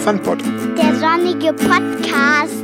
Sunpod. Der sonnige Podcast.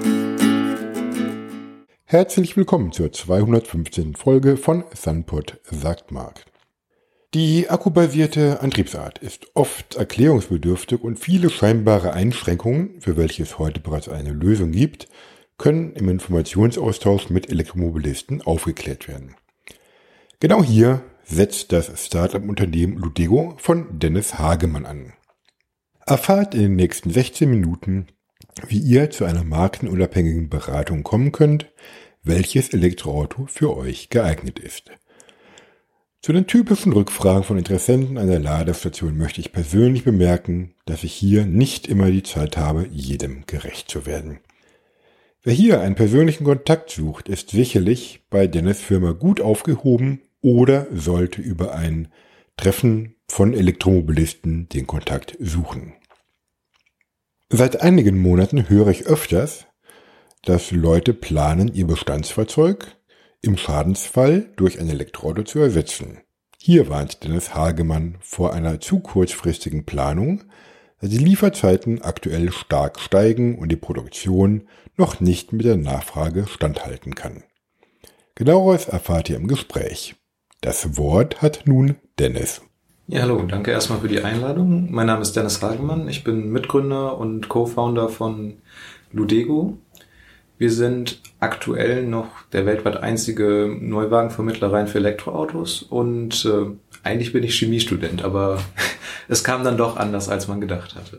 Herzlich willkommen zur 215. Folge von Sunpod sagt Marc. Die akkubasierte Antriebsart ist oft erklärungsbedürftig und viele scheinbare Einschränkungen, für welche es heute bereits eine Lösung gibt, können im Informationsaustausch mit Elektromobilisten aufgeklärt werden. Genau hier setzt das Start-up-Unternehmen Ludego von Dennis Hagemann an. Erfahrt in den nächsten 16 Minuten, wie ihr zu einer markenunabhängigen Beratung kommen könnt, welches Elektroauto für euch geeignet ist. Zu den typischen Rückfragen von Interessenten an der Ladestation möchte ich persönlich bemerken, dass ich hier nicht immer die Zeit habe, jedem gerecht zu werden. Wer hier einen persönlichen Kontakt sucht, ist sicherlich bei Dennis Firma gut aufgehoben oder sollte über ein Treffen von Elektromobilisten den Kontakt suchen. Seit einigen Monaten höre ich öfters, dass Leute planen, ihr Bestandsfahrzeug im Schadensfall durch ein Elektroauto zu ersetzen. Hier warnt Dennis Hagemann vor einer zu kurzfristigen Planung, da die Lieferzeiten aktuell stark steigen und die Produktion noch nicht mit der Nachfrage standhalten kann. Genaueres erfahrt ihr im Gespräch. Das Wort hat nun Dennis. Ja, hallo, danke erstmal für die Einladung. Mein Name ist Dennis Hagemann, ich bin Mitgründer und Co-Founder von Ludego. Wir sind aktuell noch der weltweit einzige Neuwagenvermittler rein für Elektroautos und eigentlich bin ich Chemiestudent, aber es kam dann doch anders, als man gedacht hatte.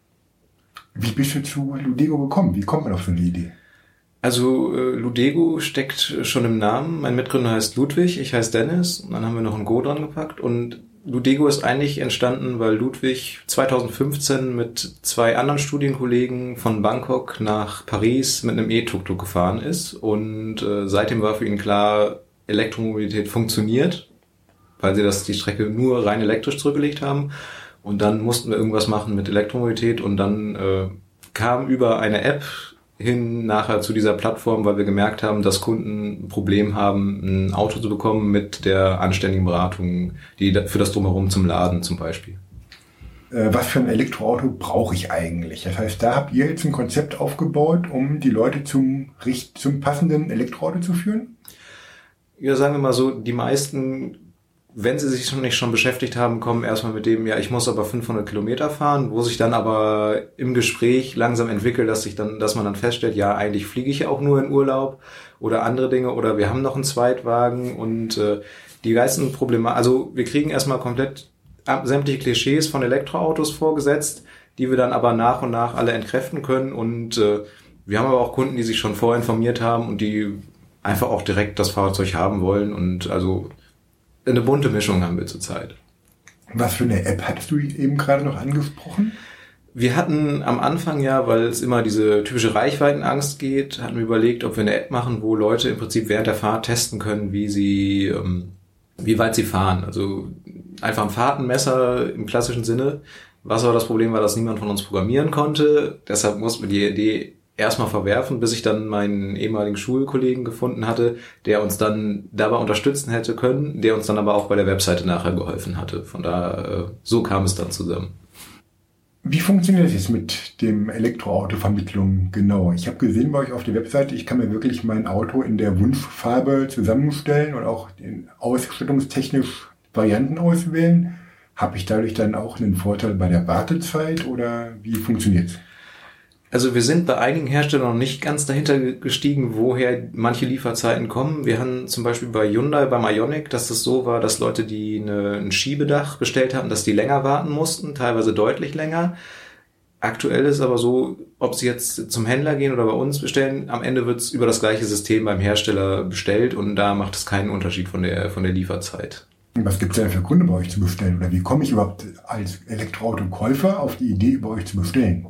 Wie bist du zu Ludego gekommen? Wie kommt man auf so eine Idee? Also Ludego steckt schon im Namen. Mein Mitgründer heißt Ludwig, ich heiße Dennis. Und dann haben wir noch ein Go dran gepackt. Und Ludego ist eigentlich entstanden, weil Ludwig 2015 mit 2 anderen Studienkollegen von Bangkok nach Paris mit einem E-Tuk-Tuk gefahren ist. Und seitdem war für ihn klar, Elektromobilität funktioniert, weil sie die Strecke nur rein elektrisch zurückgelegt haben. Und dann mussten wir irgendwas machen mit Elektromobilität. Und dann kam über eine App hin nachher zu dieser Plattform, weil wir gemerkt haben, dass Kunden ein Problem haben, ein Auto zu bekommen mit der anständigen Beratung, die für das Drumherum zum Laden zum Beispiel. Was für ein Elektroauto brauche ich eigentlich? Das heißt, da habt ihr jetzt ein Konzept aufgebaut, um die Leute zum passenden Elektroauto zu führen? Ja, sagen wir mal so, die meisten, wenn sie sich nicht schon beschäftigt haben, kommen erstmal mit dem, ja, ich muss aber 500 Kilometer fahren, wo sich dann aber im Gespräch langsam entwickelt, dass man dann feststellt, ja, eigentlich fliege ich ja auch nur in Urlaub oder andere Dinge oder wir haben noch einen Zweitwagen und die meisten Probleme, also wir kriegen erstmal komplett sämtliche Klischees von Elektroautos vorgesetzt, die wir dann aber nach und nach alle entkräften können und wir haben aber auch Kunden, die sich schon vorher informiert haben und die einfach auch direkt das Fahrzeug haben wollen und also eine bunte Mischung haben wir zurzeit. Was für eine App hattest du eben gerade noch angesprochen? Wir hatten am Anfang ja, weil es immer diese typische Reichweitenangst geht, hatten wir überlegt, ob wir eine App machen, wo Leute im Prinzip während der Fahrt testen können, wie weit sie fahren. Also einfach ein Fahrtenmesser im klassischen Sinne. Was aber das Problem war, dass niemand von uns programmieren konnte. Deshalb mussten wir die Idee erstmal verwerfen, bis ich dann meinen ehemaligen Schulkollegen gefunden hatte, der uns dann dabei unterstützen hätte können, der uns dann aber auch bei der Webseite nachher geholfen hatte. Von daher, so kam es dann zusammen. Wie funktioniert das jetzt mit dem Elektroauto-Vermittlung genau? Ich habe gesehen bei euch auf der Webseite, ich kann mir wirklich mein Auto in der Wunschfarbe zusammenstellen und auch ausstattungstechnisch Varianten auswählen. Habe ich dadurch dann auch einen Vorteil bei der Wartezeit oder wie funktioniert's? Also wir sind bei einigen Herstellern noch nicht ganz dahinter gestiegen, woher manche Lieferzeiten kommen. Wir haben zum Beispiel bei Hyundai, beim Ioniq, dass das so war, dass Leute, die ein Schiebedach bestellt hatten, dass die länger warten mussten, teilweise deutlich länger. Aktuell ist aber so, ob sie jetzt zum Händler gehen oder bei uns bestellen, am Ende wird es über das gleiche System beim Hersteller bestellt und da macht es keinen Unterschied von der Lieferzeit. Was gibt es denn für Gründe bei euch zu bestellen? Oder wie komme ich überhaupt als Elektroautokäufer auf die Idee, bei euch zu bestellen?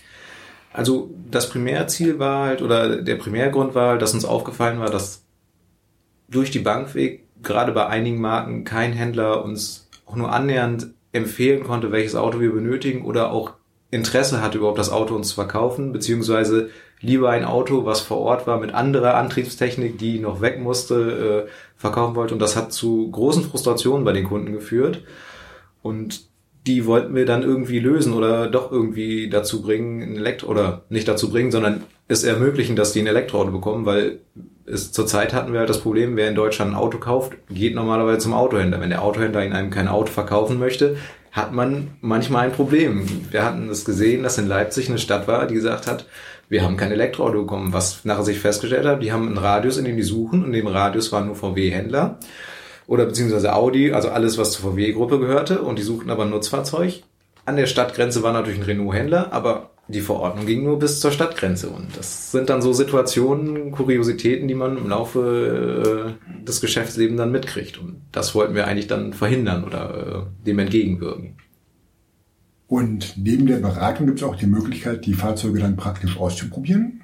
Also das Primärziel war halt, oder der Primärgrund war halt, dass uns aufgefallen war, dass durch die Bank weg, gerade bei einigen Marken, kein Händler uns auch nur annähernd empfehlen konnte, welches Auto wir benötigen oder auch Interesse hatte, überhaupt das Auto uns zu verkaufen, beziehungsweise lieber ein Auto, was vor Ort war, mit anderer Antriebstechnik, die noch weg musste, verkaufen wollte. Und das hat zu großen Frustrationen bei den Kunden geführt. Und die wollten wir dann irgendwie lösen oder doch irgendwie dazu bringen, oder nicht dazu bringen, sondern es ermöglichen, dass die ein Elektroauto bekommen, weil zurzeit hatten wir halt das Problem, wer in Deutschland ein Auto kauft, geht normalerweise zum Autohändler. Wenn der Autohändler in einem kein Auto verkaufen möchte, hat man manchmal ein Problem. Wir hatten es gesehen, dass in Leipzig eine Stadt war, die gesagt hat, wir haben kein Elektroauto bekommen, was nachher sich festgestellt hat, die haben einen Radius, in dem die suchen, und in dem Radius waren nur VW-Händler oder beziehungsweise Audi, also alles, was zur VW-Gruppe gehörte, und die suchten aber ein Nutzfahrzeug. An der Stadtgrenze war natürlich ein Renault-Händler, aber die Verordnung ging nur bis zur Stadtgrenze, und das sind dann so Situationen, Kuriositäten, die man im Laufe des Geschäftslebens dann mitkriegt, und das wollten wir eigentlich dann verhindern oder dem entgegenwirken. Und neben der Beratung gibt es auch die Möglichkeit, die Fahrzeuge dann praktisch auszuprobieren?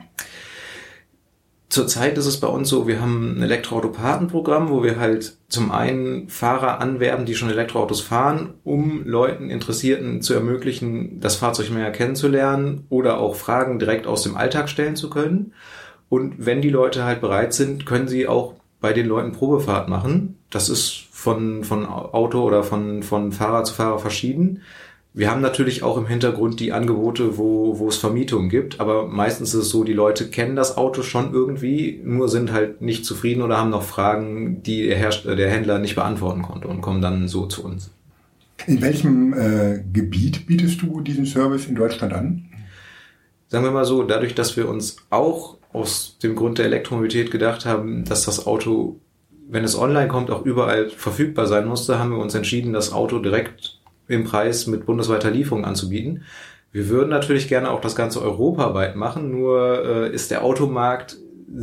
Zurzeit ist es bei uns so, wir haben ein Elektroauto-Patenprogramm, wo wir halt zum einen Fahrer anwerben, die schon Elektroautos fahren, um Leuten, Interessierten zu ermöglichen, das Fahrzeug mehr kennenzulernen oder auch Fragen direkt aus dem Alltag stellen zu können. Und wenn die Leute halt bereit sind, können sie auch bei den Leuten Probefahrt machen. Das ist von Auto oder von Fahrer zu Fahrer verschieden. Wir haben natürlich auch im Hintergrund die Angebote, wo es Vermietungen gibt, aber meistens ist es so, die Leute kennen das Auto schon irgendwie, nur sind halt nicht zufrieden oder haben noch Fragen, die der Händler nicht beantworten konnte, und kommen dann so zu uns. In welchem Gebiet bietest du diesen Service in Deutschland an? Sagen wir mal so, dadurch, dass wir uns auch aus dem Grund der Elektromobilität gedacht haben, dass das Auto, wenn es online kommt, auch überall verfügbar sein musste, haben wir uns entschieden, das Auto direkt im Preis mit bundesweiter Lieferung anzubieten. Wir würden natürlich gerne auch das Ganze europaweit machen, nur ist der Automarkt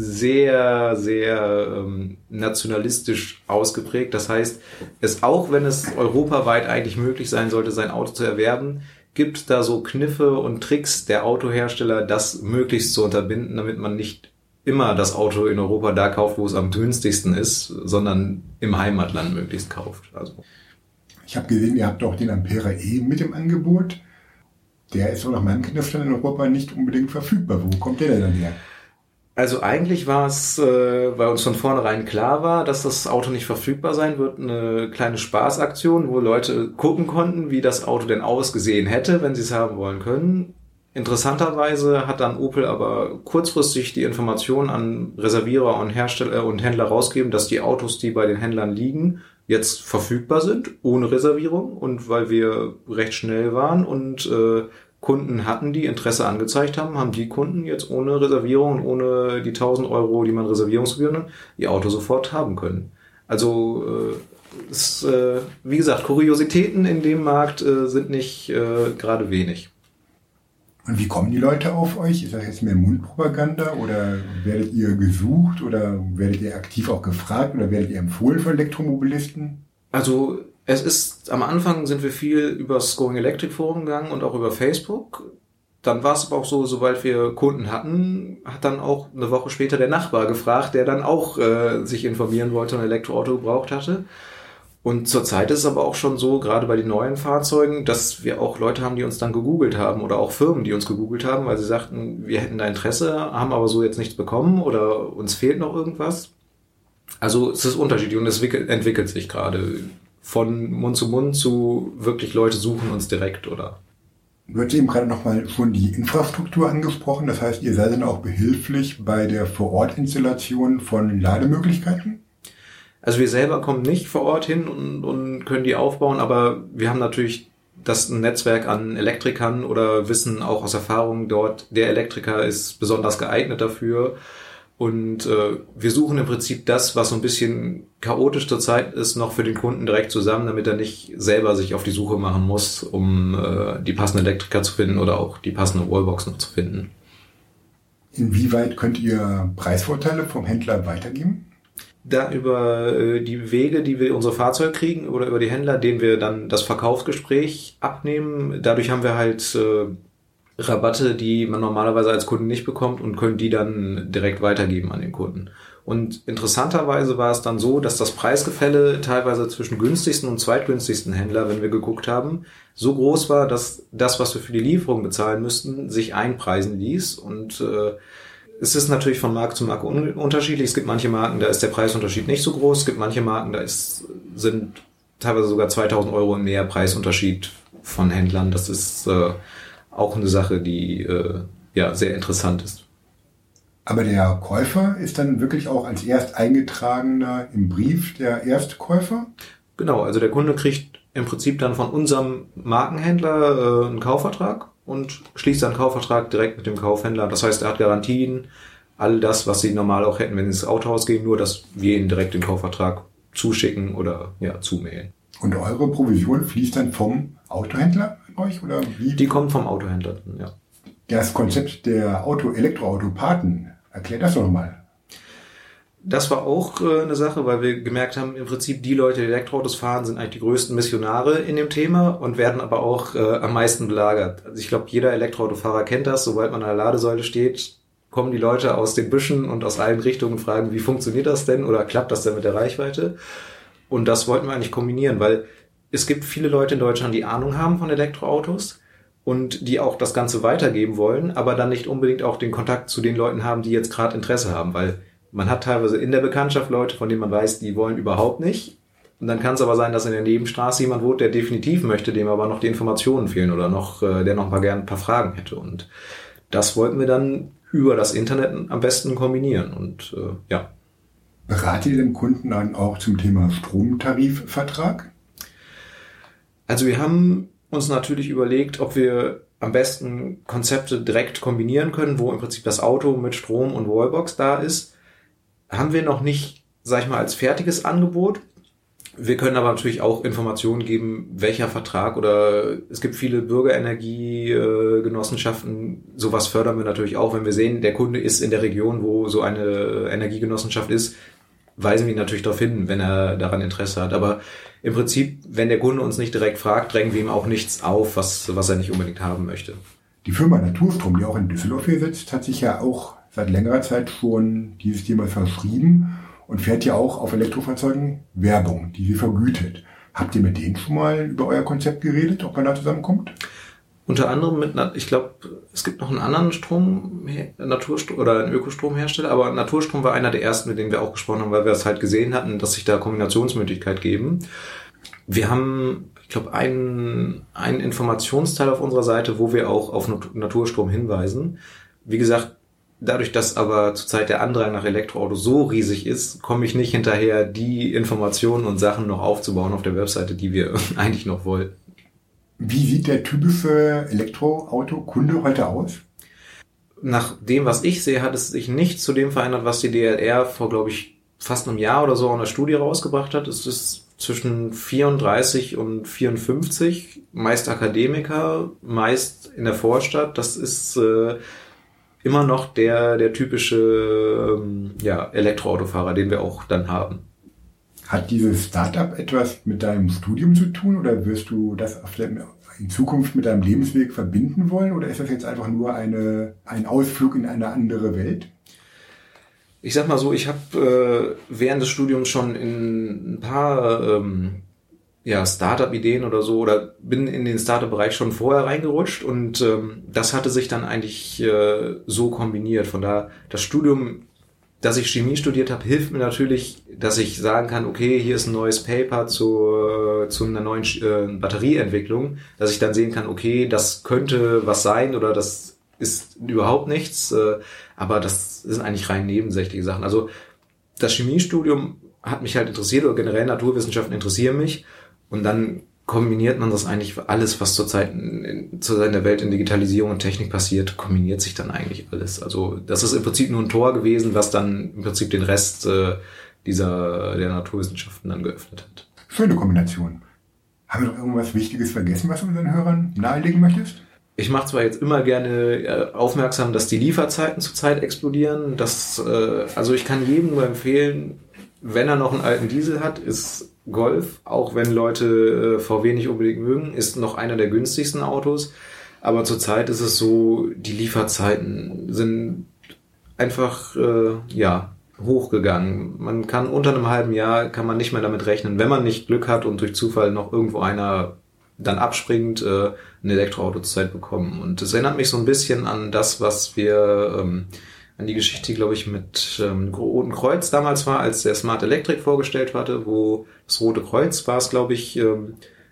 sehr, sehr nationalistisch ausgeprägt. Das heißt, auch wenn es europaweit eigentlich möglich sein sollte, sein Auto zu erwerben, gibt es da so Kniffe und Tricks der Autohersteller, das möglichst zu unterbinden, damit man nicht immer das Auto in Europa da kauft, wo es am günstigsten ist, sondern im Heimatland möglichst kauft. Also ich habe gesehen, ihr habt auch den Ampera E mit im Angebot. Der ist auch nach meinem Kenntnisstand in Europa nicht unbedingt verfügbar. Wo kommt der denn dann her? Also eigentlich war es, weil uns von vornherein klar war, dass das Auto nicht verfügbar sein wird, eine kleine Spaßaktion, wo Leute gucken konnten, wie das Auto denn ausgesehen hätte, wenn sie es haben wollen können. Interessanterweise hat dann Opel aber kurzfristig die Information an Reservierer und Hersteller und Händler rausgegeben, dass die Autos, die bei den Händlern liegen, jetzt verfügbar sind, ohne Reservierung, und weil wir recht schnell waren und Kunden hatten, die Interesse angezeigt haben, haben die Kunden jetzt ohne Reservierung und ohne die 1.000 Euro, die man Reservierungsgebühren hat, ihr Auto sofort haben können. Also wie gesagt, Kuriositäten in dem Markt sind nicht gerade wenig. Und wie kommen die Leute auf euch? Ist das jetzt mehr Mundpropaganda oder werdet ihr gesucht oder werdet ihr aktiv auch gefragt oder werdet ihr empfohlen von Elektromobilisten? Also am Anfang sind wir viel übers Going Electric Forum gegangen und auch über Facebook. Dann war es aber auch so, sobald wir Kunden hatten, hat dann auch eine Woche später der Nachbar gefragt, der dann auch sich informieren wollte und ein Elektroauto gebraucht hatte. Und zurzeit ist es aber auch schon so, gerade bei den neuen Fahrzeugen, dass wir auch Leute haben, die uns dann gegoogelt haben oder auch Firmen, die uns gegoogelt haben, weil sie sagten, wir hätten da Interesse, haben aber so jetzt nichts bekommen oder uns fehlt noch irgendwas. Also es ist unterschiedlich und es entwickelt sich gerade von Mund zu wirklich Leute suchen uns direkt, oder? Du hast eben gerade nochmal schon die Infrastruktur angesprochen, das heißt, ihr seid dann auch behilflich bei der Vor-Ort-Installation von Lademöglichkeiten? Also wir selber kommen nicht vor Ort hin und können die aufbauen, aber wir haben natürlich ein Netzwerk an Elektrikern oder wissen auch aus Erfahrung dort, der Elektriker ist besonders geeignet dafür. Und wir suchen im Prinzip das, was so ein bisschen chaotisch zurzeit ist, noch für den Kunden direkt zusammen, damit er nicht selber sich auf die Suche machen muss, um die passenden Elektriker zu finden oder auch die passende Wallbox noch zu finden. Inwieweit könnt ihr Preisvorteile vom Händler weitergeben? Da über die Wege, die wir unsere Fahrzeuge kriegen oder über die Händler, denen wir dann das Verkaufsgespräch abnehmen. Dadurch haben wir halt Rabatte, die man normalerweise als Kunden nicht bekommt und können die dann direkt weitergeben an den Kunden. Und interessanterweise war es dann so, dass das Preisgefälle teilweise zwischen günstigsten und zweitgünstigsten Händler, wenn wir geguckt haben, so groß war, dass das, was wir für die Lieferung bezahlen müssten, sich einpreisen ließ. Und es ist natürlich von Marke zu Marke unterschiedlich. Es gibt manche Marken, da ist der Preisunterschied nicht so groß. Es gibt manche Marken, sind teilweise sogar 2.000 Euro mehr Preisunterschied von Händlern. Das ist auch eine Sache, die sehr interessant ist. Aber der Käufer ist dann wirklich auch als erst eingetragener im Brief der Erstkäufer? Genau, also der Kunde kriegt im Prinzip dann von unserem Markenhändler einen Kaufvertrag und schließt dann einen Kaufvertrag direkt mit dem Kaufhändler. Das heißt, er hat Garantien, all das, was sie normal auch hätten, wenn sie ins Autohaus gehen, nur dass wir ihnen direkt den Kaufvertrag zuschicken oder zumailen. Und eure Provision fließt dann vom Autohändler an euch? Oder wie? Die kommt vom Autohändler, ja. Das Konzept der Elektroautopaten, erklär das doch nochmal. Das war auch eine Sache, weil wir gemerkt haben, im Prinzip die Leute, die Elektroautos fahren, sind eigentlich die größten Missionare in dem Thema und werden aber auch am meisten belagert. Also ich glaube, jeder Elektroautofahrer kennt das, sobald man an der Ladesäule steht, kommen die Leute aus den Büschen und aus allen Richtungen und fragen, wie funktioniert das denn oder klappt das denn mit der Reichweite? Und das wollten wir eigentlich kombinieren, weil es gibt viele Leute in Deutschland, die Ahnung haben von Elektroautos und die auch das Ganze weitergeben wollen, aber dann nicht unbedingt auch den Kontakt zu den Leuten haben, die jetzt gerade Interesse haben, weil man hat teilweise in der Bekanntschaft Leute, von denen man weiß, die wollen überhaupt nicht. Und dann kann es aber sein, dass in der Nebenstraße jemand wohnt, der definitiv möchte, dem aber noch die Informationen fehlen oder der noch mal gern ein paar Fragen hätte. Und das wollten wir dann über das Internet am besten kombinieren. Und Beratet ihr den Kunden dann auch zum Thema Stromtarifvertrag? Also wir haben uns natürlich überlegt, ob wir am besten Konzepte direkt kombinieren können, wo im Prinzip das Auto mit Strom und Wallbox da ist. Haben wir noch nicht, sag ich mal, als fertiges Angebot. Wir können aber natürlich auch Informationen geben, welcher Vertrag oder es gibt viele Bürgerenergiegenossenschaften. Sowas fördern wir natürlich auch, wenn wir sehen, der Kunde ist in der Region, wo so eine Energiegenossenschaft ist, weisen wir ihn natürlich darauf hin, wenn er daran Interesse hat. Aber im Prinzip, wenn der Kunde uns nicht direkt fragt, drängen wir ihm auch nichts auf, was er nicht unbedingt haben möchte. Die Firma Naturstrom, die auch in Düsseldorf hier sitzt, hat sich ja auch seit längerer Zeit schon dieses Thema verschrieben und fährt ja auch auf Elektrofahrzeugen Werbung, die sie vergütet. Habt ihr mit denen schon mal über euer Konzept geredet, ob man da zusammenkommt? Unter anderem ich glaube, es gibt noch einen anderen Naturstrom oder einen Ökostromhersteller, aber Naturstrom war einer der ersten, mit denen wir auch gesprochen haben, weil wir es halt gesehen hatten, dass sich da Kombinationsmöglichkeit geben. Wir haben, ich glaube, einen Informationsteil auf unserer Seite, wo wir auch auf Naturstrom hinweisen. Wie gesagt, dadurch, dass aber zurzeit der Andrang nach Elektroautos so riesig ist, komme ich nicht hinterher, die Informationen und Sachen noch aufzubauen auf der Webseite, die wir eigentlich noch wollten. Wie sieht der typische Elektroauto-Kunde heute aus? Nach dem, was ich sehe, hat es sich nicht zu dem verändert, was die DLR vor, glaube ich, fast einem Jahr oder so in der Studie rausgebracht hat. Es ist zwischen 34 und 54, meist Akademiker, meist in der Vorstadt. Das ist immer noch der typische Elektroautofahrer, den wir auch dann haben. Hat dieses Startup etwas mit deinem Studium zu tun oder wirst du das in Zukunft mit deinem Lebensweg verbinden wollen oder ist das jetzt einfach nur ein Ausflug in eine andere Welt? Ich sag mal so, ich habe während des Studiums schon in ein paar Startup-Ideen oder so oder bin in den Startup-Bereich schon vorher reingerutscht und das hatte sich dann eigentlich so kombiniert. Von daher, das Studium, dass ich Chemie studiert habe, hilft mir natürlich, dass ich sagen kann, okay, hier ist ein neues Paper zu einer neuen Batterieentwicklung, dass ich dann sehen kann, okay, das könnte was sein oder das ist überhaupt nichts, aber das sind eigentlich rein nebensächliche Sachen. Also das Chemiestudium hat mich halt interessiert oder generell Naturwissenschaften interessieren mich und dann kombiniert man das eigentlich alles, was zurzeit in der Welt in Digitalisierung und Technik passiert, kombiniert sich dann eigentlich alles. Also das ist im Prinzip nur ein Tor gewesen, was dann im Prinzip den Rest der Naturwissenschaften dann geöffnet hat. Schöne Kombination. Haben wir noch irgendwas Wichtiges vergessen, was du unseren Hörern nahelegen möchtest? Ich mache zwar jetzt immer gerne aufmerksam, dass die Lieferzeiten zurzeit explodieren. Also ich kann jedem nur empfehlen, wenn er noch einen alten Diesel hat, ist Golf, auch wenn Leute VW nicht unbedingt mögen, ist noch einer der günstigsten Autos. Aber zurzeit ist es so, die Lieferzeiten sind einfach hochgegangen. Man kann unter einem halben Jahr kann man nicht mehr damit rechnen, wenn man nicht Glück hat und durch Zufall noch irgendwo einer dann abspringt, ein Elektroauto zur Zeit bekommen. Und das erinnert mich so ein bisschen an das, was wir an die Geschichte, glaube ich, mit Roten Kreuz damals war, als der Smart Electric vorgestellt hatte, wo das Rote Kreuz war es, glaube ich,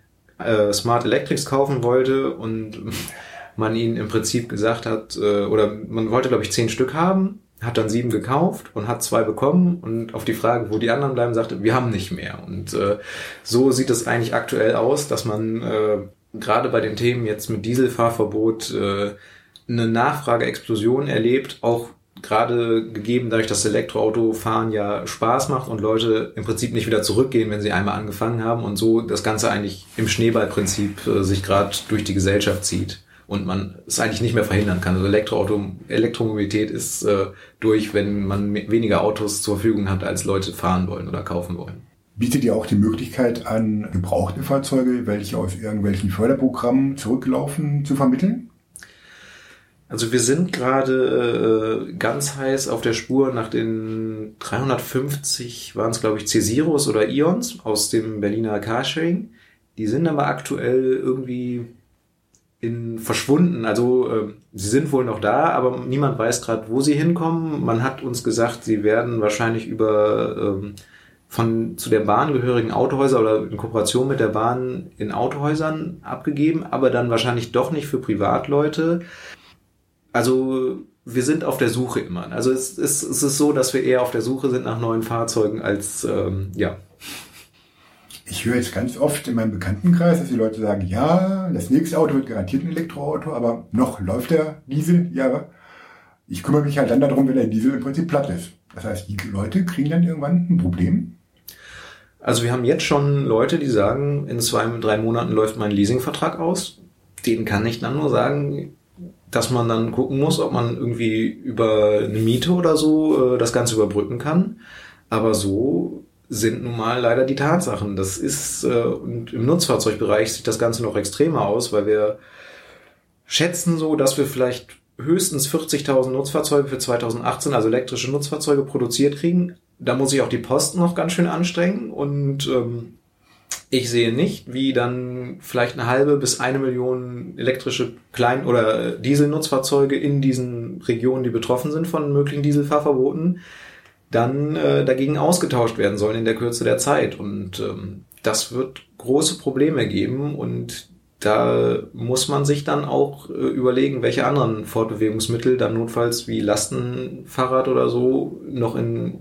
Smart Electrics kaufen wollte und man ihnen im Prinzip gesagt hat, oder man wollte, glaube ich, 10 Stück haben, hat dann 7 gekauft und hat 2 bekommen und auf die Frage, wo die anderen bleiben, sagte, wir haben nicht mehr. Und so sieht es eigentlich aktuell aus, dass man gerade bei den Themen jetzt mit Dieselfahrverbot eine Nachfrageexplosion erlebt, auch gerade gegeben dadurch, dass Elektroautofahren ja Spaß macht und Leute im Prinzip nicht wieder zurückgehen, wenn sie einmal angefangen haben und so das Ganze eigentlich im Schneeballprinzip sich gerade durch die Gesellschaft zieht und man es eigentlich nicht mehr verhindern kann. Also Elektromobilität ist durch, wenn man weniger Autos zur Verfügung hat, als Leute fahren wollen oder kaufen wollen. Bietet ihr auch die Möglichkeit an, gebrauchte Fahrzeuge, welche aus irgendwelchen Förderprogrammen zurücklaufen, zu vermitteln? Also wir sind gerade ganz heiß auf der Spur nach den 350, waren es glaube ich C-Zeros oder Ions aus dem Berliner Carsharing. Die sind aber aktuell irgendwie verschwunden. Also sie sind wohl noch da, aber niemand weiß gerade, wo sie hinkommen. Man hat uns gesagt, sie werden wahrscheinlich über zu der Bahn gehörigen Autohäuser oder in Kooperation mit der Bahn in Autohäusern abgegeben, aber dann wahrscheinlich doch nicht für Privatleute. Also wir sind auf der Suche immer. Also es ist so, dass wir eher auf der Suche sind nach neuen Fahrzeugen als, ja. Ich höre jetzt ganz oft in meinem Bekanntenkreis, dass die Leute sagen, ja, das nächste Auto wird garantiert ein Elektroauto, aber noch läuft der Diesel. Ja, ich kümmere mich halt dann darum, wenn der Diesel im Prinzip platt ist. Das heißt, die Leute kriegen dann irgendwann ein Problem. Also wir haben jetzt schon Leute, die sagen, in 2-3 Monaten läuft mein Leasingvertrag aus. Denen kann ich dann nur sagen, dass man dann gucken muss, ob man irgendwie über eine Miete oder so das Ganze überbrücken kann. Aber so sind nun mal leider die Tatsachen. Das ist, und im Nutzfahrzeugbereich sieht das Ganze noch extremer aus, weil wir schätzen so, dass wir vielleicht höchstens 40.000 Nutzfahrzeuge für 2018, also elektrische Nutzfahrzeuge, produziert kriegen. Da muss ich auch die Post noch ganz schön anstrengen und ich sehe nicht, wie dann vielleicht 1,5 bis 1 Million elektrische Klein- oder Dieselnutzfahrzeuge in diesen Regionen, die betroffen sind von möglichen Dieselfahrverboten, dann dagegen ausgetauscht werden sollen in der Kürze der Zeit. Und das wird große Probleme geben und da muss man sich dann auch überlegen, welche anderen Fortbewegungsmittel dann notfalls wie Lastenfahrrad oder so noch in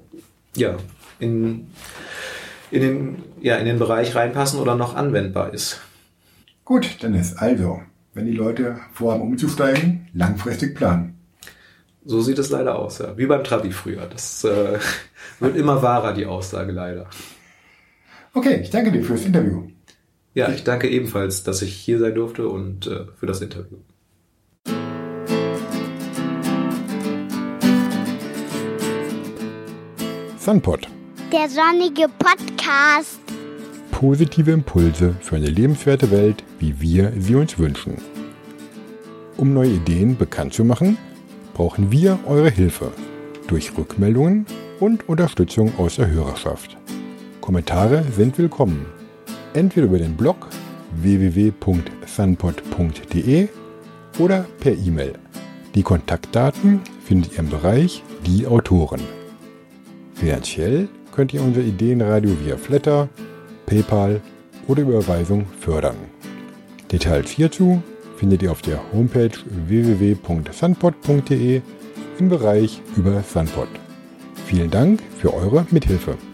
den Bereich reinpassen oder noch anwendbar ist. Gut, Dennis, also, wenn die Leute vorhaben umzusteigen, langfristig planen. So sieht es leider aus, ja. Wie beim Trabi früher. Das wird immer wahrer, die Aussage leider. Okay, ich danke dir fürs Interview. Ja, ich danke ebenfalls, dass ich hier sein durfte und für das Interview. Sunpod. Der sonnige Podcast. Positive Impulse für eine lebenswerte Welt, wie wir sie uns wünschen. Um neue Ideen bekannt zu machen, brauchen wir eure Hilfe durch Rückmeldungen und Unterstützung aus der Hörerschaft. Kommentare sind willkommen. Entweder über den Blog www.sunpod.de oder per E-Mail. Die Kontaktdaten findet ihr im Bereich Die Autoren. Finanziell könnt ihr unser Ideenradio via Flatter, PayPal oder Überweisung fördern. Details hierzu findet ihr auf der Homepage www.sunpod.de im Bereich über Sunpod. Vielen Dank für eure Mithilfe.